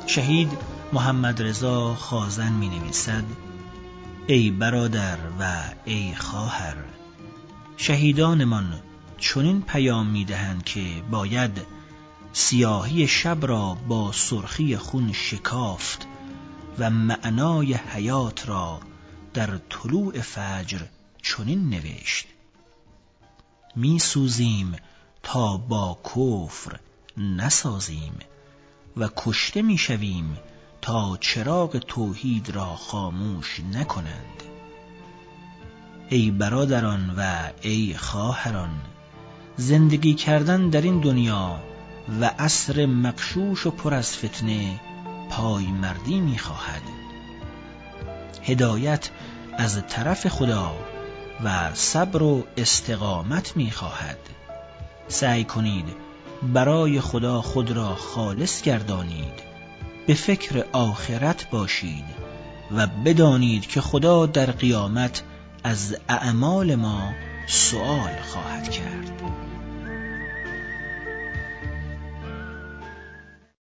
شهید محمد رضا خازن می نویسد: ای برادر و ای خواهر، شهیدانمان چنین پیام می دهند که باید سیاهی شب را با سرخی خون شکافت و معنای حیات را در طلوع فجر چنین نوشت: می سوزیم تا با کفر نسازیم و کشته می شویم تا چراغ توحید را خاموش نکنند. ای برادران و ای خواهران، زندگی کردن در این دنیا و عصر مغشوش و پر از فتنه پایمردی می خواهد. هدایت از طرف خدا و صبر و استقامت می خواهد. سعی کنید برای خدا خود را خالص گردانید، به فکر آخرت باشید و بدانید که خدا در قیامت از اعمال ما سؤال خواهد کرد.